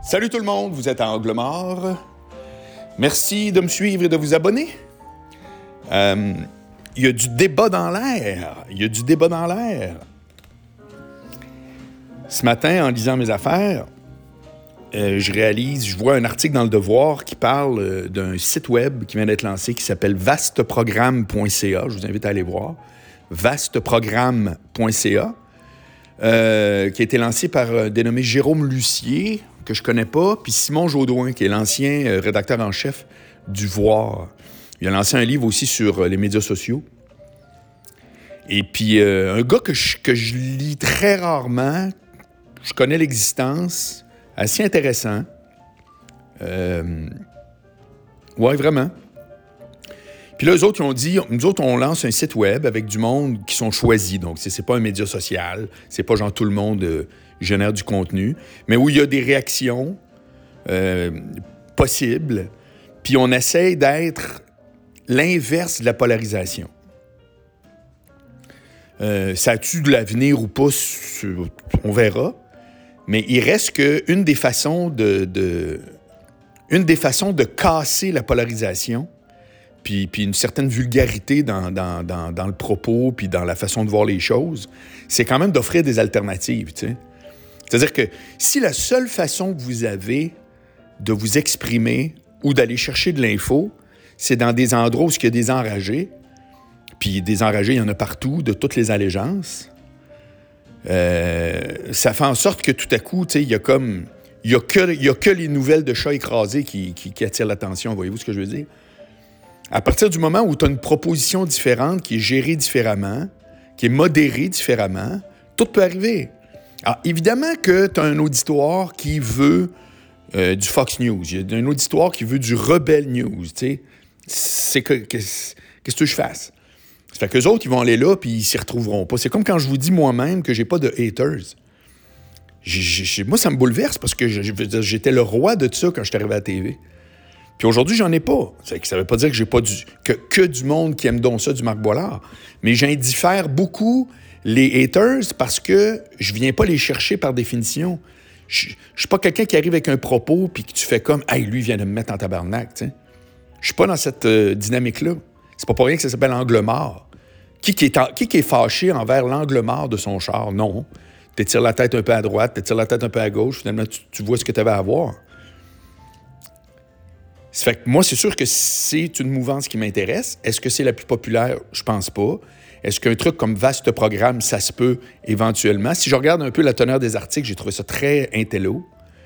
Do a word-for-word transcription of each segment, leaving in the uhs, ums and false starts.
Salut tout le monde, vous êtes à Angle Mort. Merci de me suivre et de vous abonner. Euh, il y a du débat dans l'air. Il y a du débat dans l'air. Ce matin, en lisant mes affaires, euh, je réalise, je vois un article dans Le Devoir qui parle euh, d'un site web qui vient d'être lancé qui s'appelle vasteprogramme point c a. Je vous invite à aller voir. vasteprogramme point c a, euh, qui a été lancé par un dénommé Jérôme Lucier, que je connais pas, puis Simon Jaudoin, qui est l'ancien euh, rédacteur en chef du Voir. Il a lancé un livre aussi sur euh, les médias sociaux. Et puis, euh, un gars que je, que je lis très rarement, je connais l'existence, assez intéressant. Euh, ouais, vraiment. Puis là, eux autres, ils ont dit, nous autres, on lance un site web avec du monde qui sont choisis. Donc, c'est, c'est pas un média social, c'est pas genre tout le monde euh, génère du contenu, mais où il y a des réactions euh, possibles. Puis on essaie d'être l'inverse de la polarisation. Euh, ça a-tu de l'avenir ou pas? On verra. Mais il reste qu'une des façons de, de, une des façons de casser la polarisation, puis, puis une certaine vulgarité dans, dans, dans, dans le propos, puis dans la façon de voir les choses, c'est quand même d'offrir des alternatives, tu sais. C'est-à-dire que si la seule façon que vous avez de vous exprimer ou d'aller chercher de l'info, c'est dans des endroits où il y a des enragés, puis des enragés, il y en a partout, de toutes les allégeances, euh, ça fait en sorte que tout à coup, tu sais, il y a comme... Il n'y a, a que les nouvelles de chats écrasés qui, qui, qui attirent l'attention, voyez-vous ce que je veux dire? À partir du moment où tu as une proposition différente, qui est gérée différemment, qui est modérée différemment, tout peut arriver. Alors, évidemment que tu as un auditoire qui veut euh, du Fox News. Il y a un auditoire qui veut du Rebel News, tu sais. C'est que, qu'est-ce que je fasse? Ça fait qu'eux autres, ils vont aller là, puis ils s'y retrouveront pas. C'est comme quand je vous dis moi-même que j'ai pas de haters. J'ai, j'ai, moi, ça me bouleverse parce que je, je veux dire, j'étais le roi de ça quand je suis arrivé à la T V. Puis aujourd'hui, j'en ai pas. Ça veut pas dire que j'ai pas du, que, que du monde qui aime donc ça, du Marc Boilard. Mais j'indiffère beaucoup les haters parce que je viens pas les chercher par définition. Je, je suis pas quelqu'un qui arrive avec un propos puis que tu fais comme « Hey, lui, il vient de me mettre en tabarnak. » Tu sais. Je suis pas dans cette euh, dynamique-là. C'est pas pour rien que ça s'appelle angle mort. Qui, qui, est en, qui, qui est fâché envers l'angle mort de son char? Non. T'étires la tête un peu à droite, t'étires la tête un peu à gauche, finalement, tu, tu vois ce que tu avais à voir. Ça fait que moi, c'est sûr que c'est une mouvance qui m'intéresse. Est-ce que c'est la plus populaire? Je pense pas. Est-ce qu'un truc comme vaste programme, ça se peut éventuellement? Si je regarde un peu la teneur des articles, j'ai trouvé ça très intello.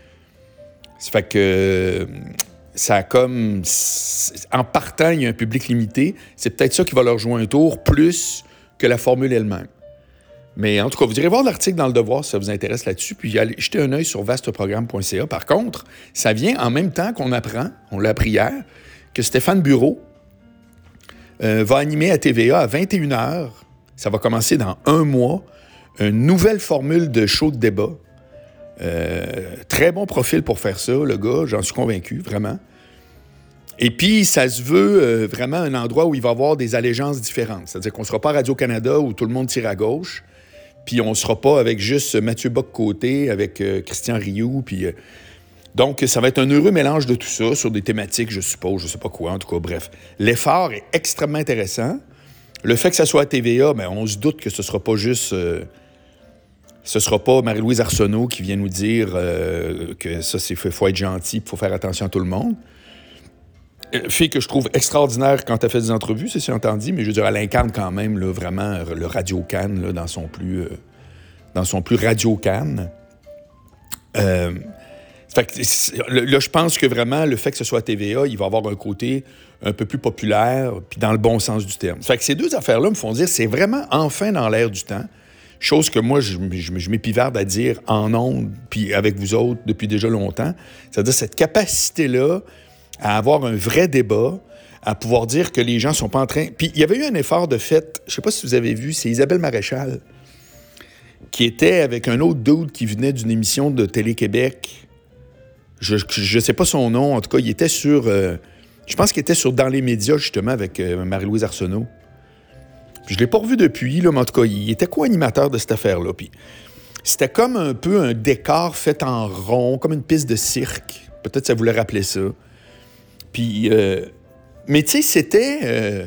Ça fait que ça a comme... En partant, il y a un public limité. C'est peut-être ça qui va leur jouer un tour, plus que la formule elle-même. Mais en tout cas, vous irez voir l'article dans Le Devoir si ça vous intéresse là-dessus, puis allez jeter un œil sur vasteprogramme point c a. Par contre, ça vient en même temps qu'on apprend, on l'a appris hier, que Stéphane Bureau euh, va animer à T V A à vingt et une heures, ça va commencer dans un mois, une nouvelle formule de show de débat. Euh, très bon profil pour faire ça, le gars, j'en suis convaincu, vraiment. Et puis, ça se veut euh, vraiment un endroit où il va y avoir des allégeances différentes. C'est-à-dire qu'on ne sera pas à Radio-Canada où tout le monde tire à gauche, puis on ne sera pas avec juste Mathieu Bock-Côté, avec euh, Christian Rioux, puis... Euh... Donc, ça va être un heureux mélange de tout ça, sur des thématiques, je suppose, je ne sais pas quoi, en tout cas, bref. L'effort est extrêmement intéressant. Le fait que ça soit à T V A, bien, on se doute que ce ne sera pas juste... Euh... Ce ne sera pas Marie-Louise Arsenault qui vient nous dire euh, que ça, c'est faut être gentil, il faut faire attention à tout le monde. Fille que je trouve extraordinaire quand elle fait des entrevues, c'est entendu, mais je veux dire, elle incarne quand même là, vraiment le Radio-Can là, dans son plus euh, dans son plus Radio-Can. Euh, fait que, là, je pense que vraiment, le fait que ce soit à T V A, il va avoir un côté un peu plus populaire, puis dans le bon sens du terme. Fait que ces deux affaires-là me font dire c'est vraiment enfin dans l'air du temps. Chose que moi, je, je, je m'épivarde à dire en ondes, puis avec vous autres depuis déjà longtemps. C'est-à-dire cette capacité-là à avoir un vrai débat, à pouvoir dire que les gens sont pas en train... Puis il y avait eu un effort de fait, je sais pas si vous avez vu, c'est Isabelle Maréchal, qui était avec un autre dude qui venait d'une émission de Télé-Québec. Je ne sais pas son nom, en tout cas, il était sur... Euh, je pense qu'il était sur Dans les médias, justement, avec euh, Marie-Louise Arsenault. Puis je ne l'ai pas revu depuis, là, mais en tout cas, il était co-animateur de cette affaire-là. Puis C'était comme un peu un décor fait en rond, comme une piste de cirque. Peut-être ça voulait rappeler ça. Puis, euh, mais tu sais, c'était... Euh,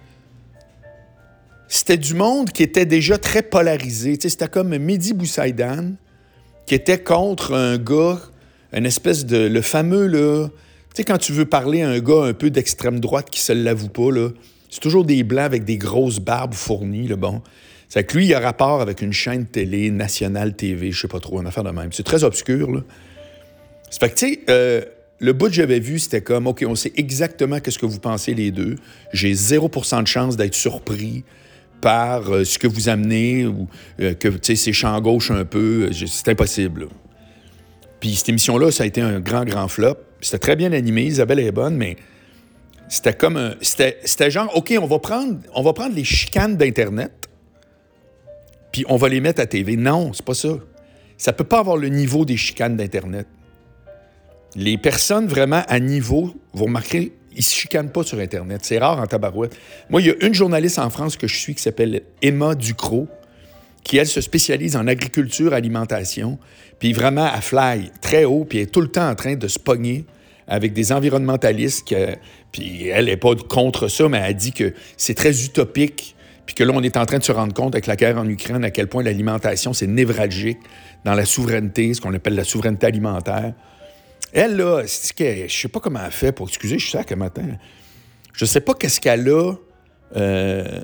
c'était du monde qui était déjà très polarisé. Tu sais, c'était comme Mehdi Boussaïdan, qui était contre un gars, une espèce de... Le fameux, là... Tu sais, quand tu veux parler à un gars un peu d'extrême droite qui se l'avoue pas, là, c'est toujours des blancs avec des grosses barbes fournies, là, bon. C'est que lui, il a rapport avec une chaîne télé, National T V, je sais pas trop, une affaire de même. C'est très obscur, là. C'est fait que, tu sais, euh, le bout que j'avais vu, c'était comme, OK, on sait exactement qu'est-ce que vous pensez les deux. J'ai zéro pour cent de chance d'être surpris par euh, ce que vous amenez, ou euh, que, tu sais, c'est champ gauche un peu. C'est impossible, là. Puis cette émission-là, ça a été un grand, grand flop. C'était très bien animé, Isabelle est bonne, mais c'était comme un... C'était, c'était genre, OK, on va prendre, on va prendre les chicanes d'Internet, puis on va les mettre à T V. Non, c'est pas ça. Ça peut pas avoir le niveau des chicanes d'Internet. Les personnes vraiment à niveau, vous remarquerez, ils se chicanent pas sur Internet. C'est rare en tabarouette. Moi, il y a une journaliste en France que je suis qui s'appelle Emma Ducrot, qui, elle, se spécialise en agriculture, alimentation, puis vraiment, elle fly très haut, puis elle est tout le temps en train de se pogner avec des environnementalistes, que, puis elle n'est pas contre ça, mais elle dit que c'est très utopique, puis que là, on est en train de se rendre compte avec la guerre en Ukraine à quel point l'alimentation, c'est névralgique dans la souveraineté, ce qu'on appelle la souveraineté alimentaire. Elle, là, c'est que, je sais pas comment elle fait pour... Excusez, je suis sac un matin. Je sais pas qu'est-ce qu'elle a... Euh,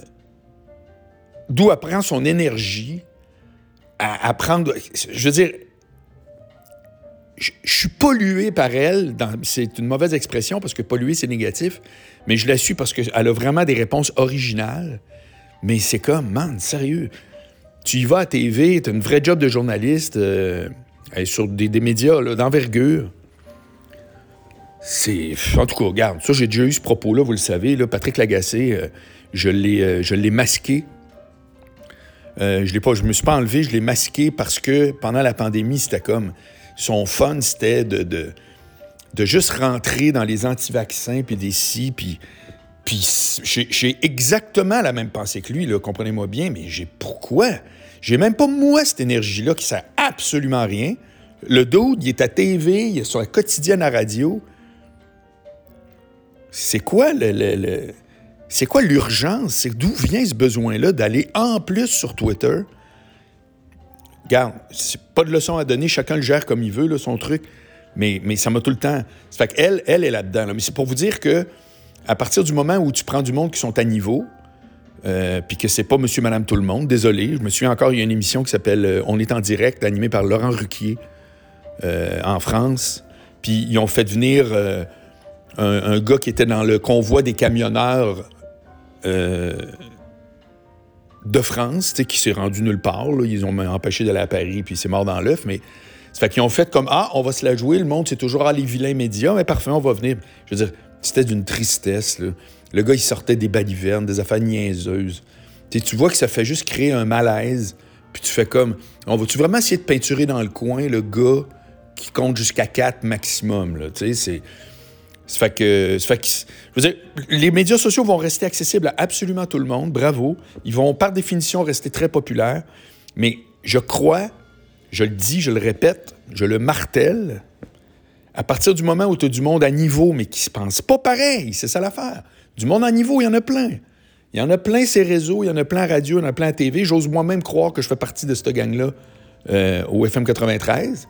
d'où elle prend son énergie à, à prendre... Je veux dire, je, je suis pollué par elle. Dans, c'est une mauvaise expression parce que pollué, c'est négatif. Mais je la suis parce qu'elle a vraiment des réponses originales. Mais c'est comme, man, sérieux. Tu y vas à T V, tu as une vraie job de journaliste euh, sur des, des médias là, d'envergure. C'est... En tout cas, regarde, ça, j'ai déjà eu ce propos-là, vous le savez. Là, Patrick Lagacé, euh, je, l'ai, euh, je l'ai masqué. Euh, je l'ai pas, je me suis pas enlevé, je l'ai masqué parce que pendant la pandémie, c'était comme... Son fun, c'était de, de, de juste rentrer dans les anti-vaccins, puis des si, puis... Puis j'ai, j'ai exactement la même pensée que lui, là, comprenez-moi bien, mais j'ai pourquoi? J'ai même pas, moi, cette énergie-là qui sert absolument à rien. Le dude, il est à T V, il est sur la quotidienne à radio. C'est quoi le, le, le... C'est quoi l'urgence? C'est d'où vient ce besoin-là d'aller en plus sur Twitter? Regarde, c'est pas de leçon à donner, chacun le gère comme il veut, là, son truc, mais, mais ça m'a tout le temps... Ça fait qu'elle, elle est là-dedans. Là. Mais c'est pour vous dire que à partir du moment où tu prends du monde qui sont à niveau, euh, puis que c'est pas monsieur, madame, tout le monde, désolé, je me souviens encore, il y a une émission qui s'appelle euh, On est en direct, animée par Laurent Ruquier, euh, en France, puis ils ont fait venir... Euh, Un, un gars qui était dans le convoi des camionneurs euh, de France, qui s'est rendu nulle part. Là. Ils ont empêché d'aller à Paris, puis il s'est mort dans l'œuf. Mais ça fait qu'ils ont fait comme « Ah, on va se la jouer, le monde, c'est toujours ah, les vilains médias, mais parfait, on va venir. » Je veux dire, c'était d'une tristesse. Là. Le gars, il sortait des balivernes, des affaires niaiseuses. T'sais, tu vois que ça fait juste créer un malaise, puis tu fais comme « On va-tu vraiment essayer de peinturer dans le coin le gars qui compte jusqu'à quatre maximum? » Tu sais, c'est... Ça fait que, ça fait que, je veux dire, les médias sociaux vont rester accessibles à absolument tout le monde, bravo. Ils vont, par définition, rester très populaires. Mais je crois, je le dis, je le répète, je le martèle, à partir du moment où tu as du monde à niveau, mais qui ne se pense pas pareil, c'est ça l'affaire. Du monde à niveau, il y en a plein. Il y en a plein ces réseaux, il y en a plein à radio, il y en a plein à T V. J'ose moi-même croire que je fais partie de cette gang-là euh, au F M quatre-vingt-treize.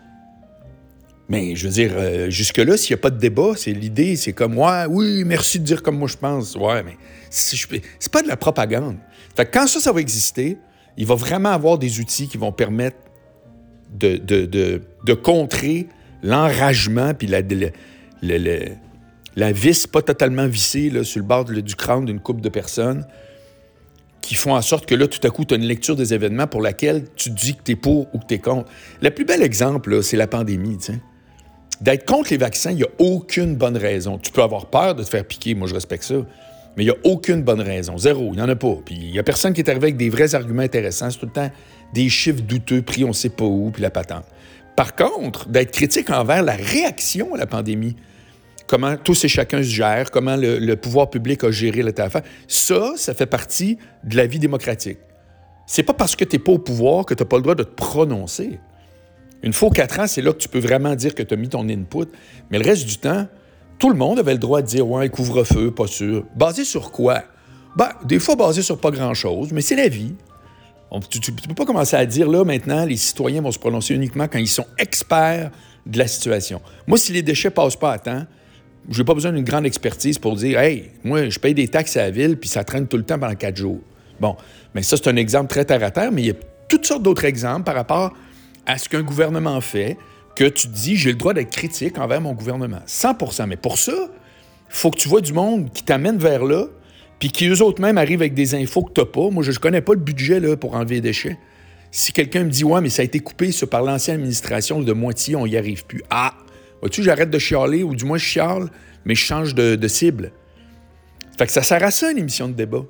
Mais je veux dire, euh, jusque-là, s'il n'y a pas de débat, c'est l'idée, c'est comme, ouais, oui, merci de dire comme moi je pense. Ouais, mais si je, c'est pas de la propagande. Fait que quand ça, ça va exister, il va vraiment avoir des outils qui vont permettre de, de, de, de contrer l'enragement puis la, la, la, la, la vis pas totalement vissée là, sur le bord de, du crâne d'une couple de personnes qui font en sorte que là, tout à coup, tu as une lecture des événements pour laquelle tu dis que tu es pour ou que tu es contre. Le plus bel exemple, là, c'est la pandémie, tu sais. D'être contre les vaccins, il n'y a aucune bonne raison. Tu peux avoir peur de te faire piquer, moi je respecte ça, mais il n'y a aucune bonne raison. Zéro, il n'y en a pas. Puis il n'y a personne qui est arrivé avec des vrais arguments intéressants. C'est tout le temps des chiffres douteux pris on ne sait pas où, puis la patente. Par contre, d'être critique envers la réaction à la pandémie, comment tous et chacun se gèrent, comment le, le pouvoir public a géré l'état d'affaires, ça, ça fait partie de la vie démocratique. C'est pas parce que tu n'es pas au pouvoir que tu n'as pas le droit de te prononcer. Une fois aux quatre ans, c'est là que tu peux vraiment dire que tu as mis ton input. Mais le reste du temps, tout le monde avait le droit de dire « Ouais, couvre-feu, pas sûr ». Basé sur quoi? Ben, des fois basé sur pas grand-chose, mais c'est la vie. On, tu ne peux pas commencer à dire, là, maintenant, les citoyens vont se prononcer uniquement quand ils sont experts de la situation. Moi, si les déchets ne passent pas à temps, je n'ai pas besoin d'une grande expertise pour dire « Hey, moi, je paye des taxes à la ville, puis ça traîne tout le temps pendant quatre jours. » Bon, mais ça, c'est un exemple très terre-à-terre, mais il y a toutes sortes d'autres exemples par rapport à ce qu'un gouvernement fait, que tu te dis, j'ai le droit d'être critique envers mon gouvernement. cent pour cent. Mais pour ça, il faut que tu vois du monde qui t'amène vers là, puis qui, eux autres même, arrivent avec des infos que tu n'as pas. Moi, je ne connais pas le budget là, pour enlever les déchets. Si quelqu'un me dit, ouais, mais ça a été coupé ça, par l'ancienne administration de moitié, on n'y arrive plus. Ah! Vois-tu, j'arrête de chialer, ou du moins je chiale, mais je change de, de cible. Fait que ça sert à ça, une émission de débat.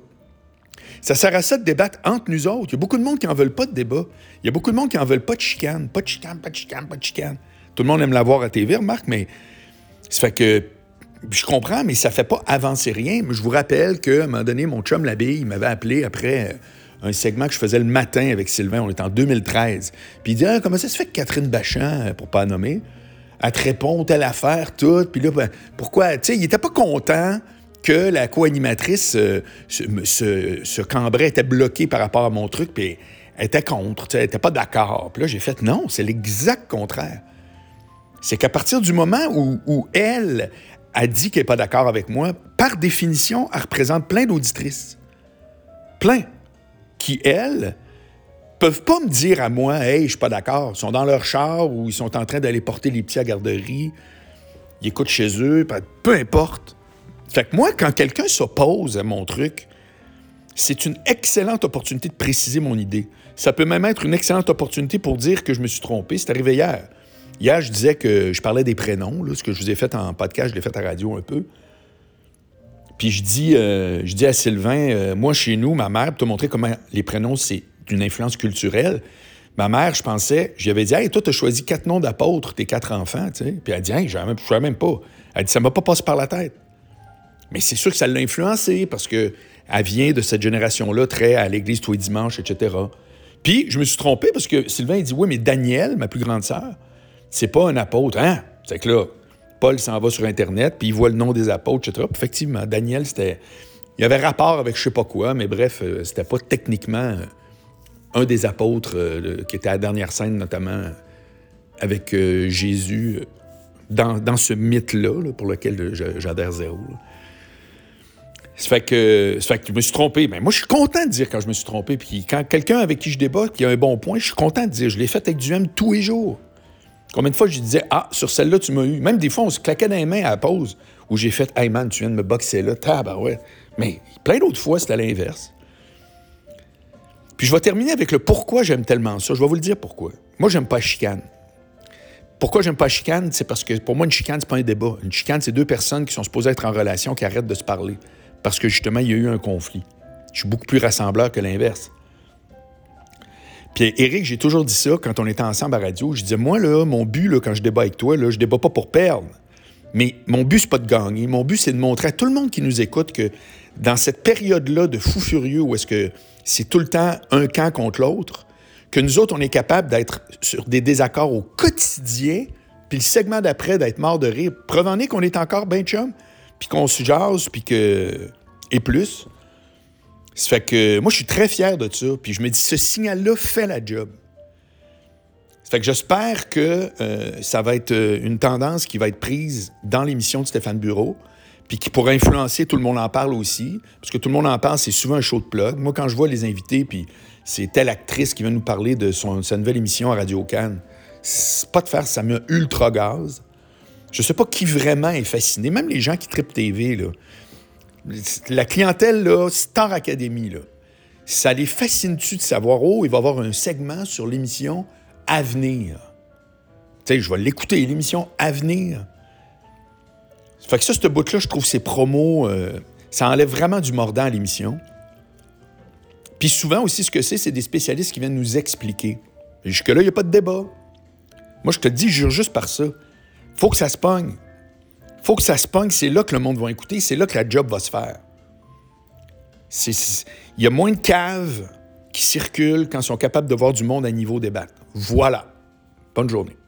Ça sert à ça de débattre entre nous autres. Il y a beaucoup de monde qui n'en veulent pas de débat. Il y a beaucoup de monde qui n'en veulent pas de chicane. Pas de chicane, pas de chicane, pas de chicane. Tout le monde aime la voir à T V, remarque, mais ça fait que je comprends, mais ça ne fait pas avancer rien. Mais je vous rappelle qu'à un moment donné, mon chum Labille, il m'avait appelé après un segment que je faisais le matin avec Sylvain. On était en deux mille treize. Puis il dit ah, « Comment ça se fait que Catherine Bachand, pour ne pas la nommer, elle te répond telle affaire, tout. Puis là, ben, pourquoi? » Tu sais, il n'était pas content que la co-animatrice euh, se, se, se cambrait, était bloquée par rapport à mon truc, puis elle était contre, elle n'était pas d'accord. Puis là, j'ai fait, non, c'est l'exact contraire. C'est qu'à partir du moment où, où elle a dit qu'elle n'est pas d'accord avec moi, par définition, elle représente plein d'auditrices. Plein. Qui, elles, peuvent pas me dire à moi, « Hey, je suis pas d'accord. » Ils sont dans leur char ou ils sont en train d'aller porter les petits à la garderie. Ils écoutent chez eux, peu importe. Fait que moi, quand quelqu'un s'oppose à mon truc, c'est une excellente opportunité de préciser mon idée. Ça peut même être une excellente opportunité pour dire que je me suis trompé. C'est arrivé hier. Hier, je disais que je parlais des prénoms, là, ce que je vous ai fait en podcast, je l'ai fait à radio un peu. Puis je dis, euh, je dis à Sylvain, euh, moi, chez nous, ma mère, pour te montrer comment les prénoms, c'est d'une influence culturelle, ma mère, je pensais, je lui avais dit, « Hey, toi, tu as choisi quatre noms d'apôtres, tes quatre enfants, tu sais. » Puis elle dit, « Hey, je ne savais même pas. » Elle dit, « Ça ne m'a pas passé par la tête. » Mais c'est sûr que ça l'a influencée parce qu'elle vient de cette génération-là, très à l'église tous les dimanches, et cetera. Puis, je me suis trompé parce que Sylvain, il dit « Oui, mais Daniel, ma plus grande sœur, c'est pas un apôtre. » Hein? C'est que là, Paul s'en va sur Internet, puis il voit le nom des apôtres, et cetera. Puis effectivement, Daniel, c'était... Il y avait rapport avec je sais pas quoi, mais bref, c'était pas techniquement un des apôtres euh, qui était à la dernière scène, notamment avec euh, Jésus, dans, dans ce mythe-là, là, pour lequel j'adhère zéro. Là. Ça fait que, ça fait que je me suis trompé. Mais moi, je suis content de dire quand je me suis trompé. Puis quand quelqu'un avec qui je débat, qui a un bon point, je suis content de dire. Je l'ai fait avec du M tous les jours. Combien de fois je disais, ah, sur celle-là, tu m'as eu. Même des fois, on se claquait dans les mains à la pause où j'ai fait, hey man, tu viens de me boxer là. Tabarouette. Mais plein d'autres fois, c'était à l'inverse. Puis je vais terminer avec le pourquoi j'aime tellement ça. Je vais vous le dire pourquoi. Moi, j'aime pas la chicane. Pourquoi j'aime pas la chicane? C'est parce que pour moi, une chicane, c'est pas un débat. Une chicane, c'est deux personnes qui sont supposées être en relation, qui arrêtent de se parler. Parce que, justement, il y a eu un conflit. Je suis beaucoup plus rassembleur que l'inverse. Puis, Éric, j'ai toujours dit ça quand on était ensemble à radio. Je disais, moi, là, mon but, là, quand je débat avec toi, là, je débat pas pour perdre. Mais mon but, c'est pas de gagner. Mon but, c'est de montrer à tout le monde qui nous écoute que dans cette période-là de fou furieux où est-ce que c'est tout le temps un camp contre l'autre, que nous autres, on est capable d'être sur des désaccords au quotidien, puis le segment d'après, d'être mort de rire. Preuve en est qu'on est encore ben chum, puis qu'on se jase, puis que... et plus. Ça fait que moi, je suis très fier de ça. Puis je me dis, ce signal-là fait la job. Ça fait que j'espère que euh, ça va être une tendance qui va être prise dans l'émission de Stéphane Bureau, puis qui pourra influencer, tout le monde en parle aussi, parce que tout le monde en parle, c'est souvent un show de plug. Moi, quand je vois les invités, puis c'est telle actrice qui vient nous parler de son, sa nouvelle émission à Radio-Can, c'est pas de faire, ça me ultra gaz. Je sais pas qui vraiment est fasciné, même les gens qui trippent T V, là. La clientèle, là, Star Academy, là, ça les fascine-tu de savoir, oh, il va y avoir un segment sur l'émission Avenir. Tu sais, je vais l'écouter, l'émission Avenir. Fait que ça, ce bout-là, je trouve ces promos, euh, ça enlève vraiment du mordant à l'émission. Puis souvent aussi, ce que c'est, c'est des spécialistes qui viennent nous expliquer. Et jusque-là, il n'y a pas de débat. Moi, je te dis, je jure juste par ça. Faut que ça se pogne. Faut que ça se pogne, c'est là que le monde va écouter, c'est là que la job va se faire. Il y a moins de caves qui circulent quand ils sont capables de voir du monde à niveau débattre. Voilà. Bonne journée.